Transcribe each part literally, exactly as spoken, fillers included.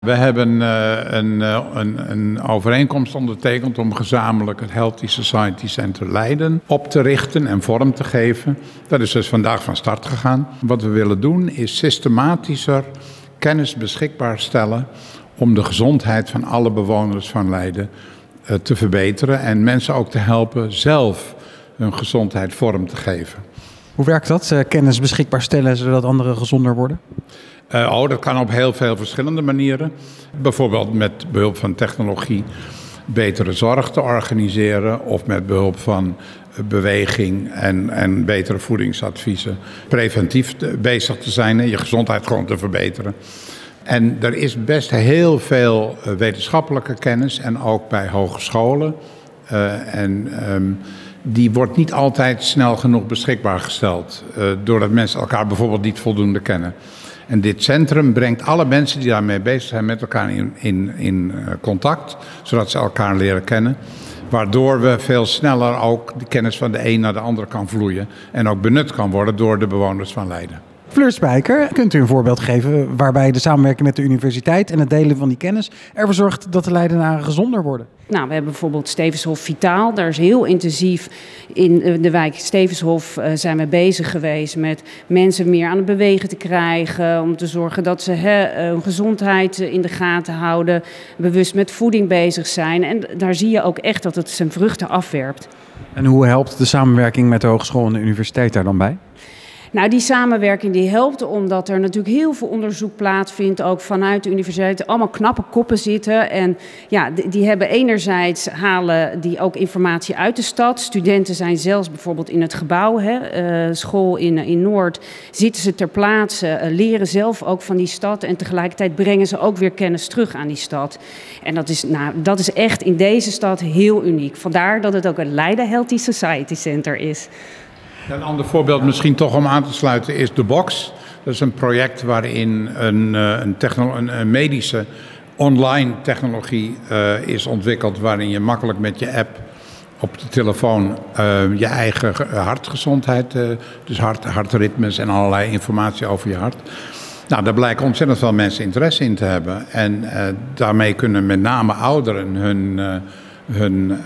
We hebben uh, een, uh, een, een overeenkomst ondertekend om gezamenlijk het Healthy Society Center Leiden op te richten en vorm te geven. Dat is dus vandaag van start gegaan. Wat we willen doen is systematischer kennis beschikbaar stellen om de gezondheid van alle bewoners van Leiden uh, te verbeteren en mensen ook te helpen zelf hun gezondheid vorm te geven. Hoe werkt dat? Uh, kennis beschikbaar stellen zodat anderen gezonder worden? Uh, oh, dat kan op heel veel verschillende manieren. Bijvoorbeeld met behulp van technologie betere zorg te organiseren of met behulp van beweging en, en betere voedingsadviezen. Preventief te, bezig te zijn en je gezondheid gewoon te verbeteren. En er is best heel veel wetenschappelijke kennis en ook bij hogescholen. Uh, en um, die wordt niet altijd snel genoeg beschikbaar gesteld. Uh, doordat mensen elkaar bijvoorbeeld niet voldoende kennen. En dit centrum brengt alle mensen die daarmee bezig zijn met elkaar in, in, in contact, zodat ze elkaar leren kennen. Waardoor we veel sneller ook de kennis van de een naar de ander kan vloeien en ook benut kan worden door de bewoners van Leiden. Fleur Spijker, kunt u een voorbeeld geven waarbij de samenwerking met de universiteit en het delen van die kennis ervoor zorgt dat de Leidenaren gezonder worden? Nou, we hebben bijvoorbeeld Stevenshof Vitaal. Daar is heel intensief in de wijk Stevenshof uh, zijn we bezig geweest met mensen meer aan het bewegen te krijgen. Om te zorgen dat ze he, hun gezondheid in de gaten houden. Bewust met voeding bezig zijn. En daar zie je ook echt dat het zijn vruchten afwerpt. En hoe helpt de samenwerking met de hogeschool en de universiteit daar dan bij? Nou, die samenwerking die helpt omdat er natuurlijk heel veel onderzoek plaatsvindt, ook vanuit de universiteit, allemaal knappe koppen zitten. En ja, die, die hebben enerzijds halen die ook informatie uit de stad. Studenten zijn zelfs bijvoorbeeld in het gebouw, hè, uh, school in, in Noord, zitten ze ter plaatse, uh, leren zelf ook van die stad en tegelijkertijd brengen ze ook weer kennis terug aan die stad. En dat is, nou, dat is echt in deze stad heel uniek. Vandaar dat het ook een Leiden Healthy Society Center is. Een ander voorbeeld misschien toch om aan te sluiten is de Box. Dat is een project waarin een, een, techno- een medische online technologie uh, is ontwikkeld, waarin je makkelijk met je app op de telefoon uh, je eigen hartgezondheid, uh, dus hart, hartritmes en allerlei informatie over je hart. Nou, daar blijken ontzettend veel mensen interesse in te hebben. En uh, daarmee kunnen met name ouderen hun, uh, hun uh,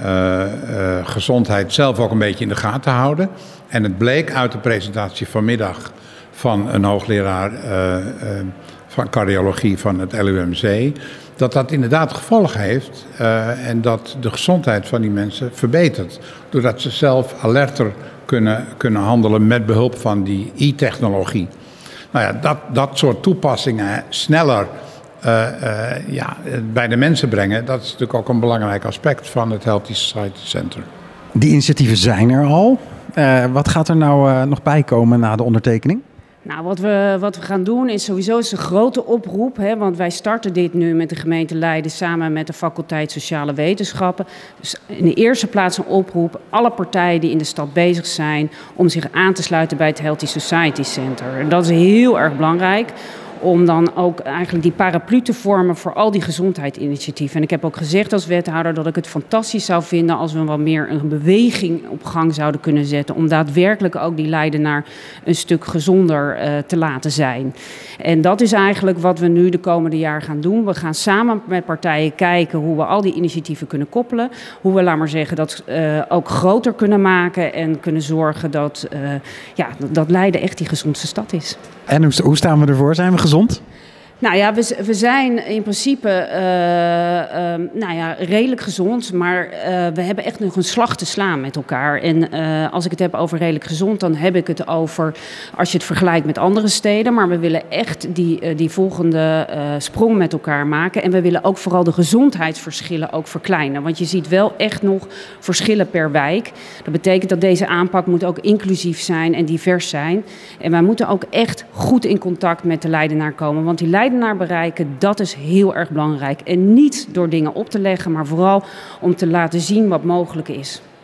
uh, gezondheid zelf ook een beetje in de gaten houden. En het bleek uit de presentatie vanmiddag van een hoogleraar uh, uh, van cardiologie van het L U M C, dat dat inderdaad gevolgen heeft uh, en dat de gezondheid van die mensen verbetert. Doordat ze zelf alerter kunnen, kunnen handelen met behulp van die e-technologie. Nou ja, dat, dat soort toepassingen sneller uh, uh, ja, bij de mensen brengen, dat is natuurlijk ook een belangrijk aspect van het Healthy Society Center. Die initiatieven zijn er al. Uh, wat gaat er nou uh, nog bij komen na de ondertekening? Nou, wat we, wat we gaan doen is sowieso is een grote oproep. Hè, want wij starten dit nu met de gemeente Leiden samen met de faculteit Sociale Wetenschappen. Dus in de eerste plaats een oproep. Alle partijen die in de stad bezig zijn om zich aan te sluiten bij het Healthy Society Center. En dat is heel erg belangrijk. Om dan ook eigenlijk die paraplu te vormen voor al die gezondheidsinitiatieven. En ik heb ook gezegd als wethouder dat ik het fantastisch zou vinden als we wat meer een beweging op gang zouden kunnen zetten. Om daadwerkelijk ook die Leidenaar een stuk gezonder uh, te laten zijn. En dat is eigenlijk wat we nu de komende jaar gaan doen. We gaan samen met partijen kijken hoe we al die initiatieven kunnen koppelen. Hoe we, laat maar zeggen, dat uh, ook groter kunnen maken. En kunnen zorgen dat, uh, ja, dat Leiden echt die gezondste stad is. En hoe, hoe staan we ervoor? Zijn we gezond? Nou ja, we, we zijn in principe uh, uh, nou ja, redelijk gezond, maar uh, we hebben echt nog een slag te slaan met elkaar. En uh, als ik het heb over redelijk gezond, dan heb ik het over als je het vergelijkt met andere steden. Maar we willen echt die, uh, die volgende uh, sprong met elkaar maken. En we willen ook vooral de gezondheidsverschillen ook verkleinen. Want je ziet wel echt nog verschillen per wijk. Dat betekent dat deze aanpak moet ook inclusief zijn en divers zijn. En wij moeten ook echt goed in contact met de Leidenaar komen, want die Leidenaar bereiken, dat is heel erg belangrijk. En niet door dingen op te leggen, maar vooral om te laten zien wat mogelijk is.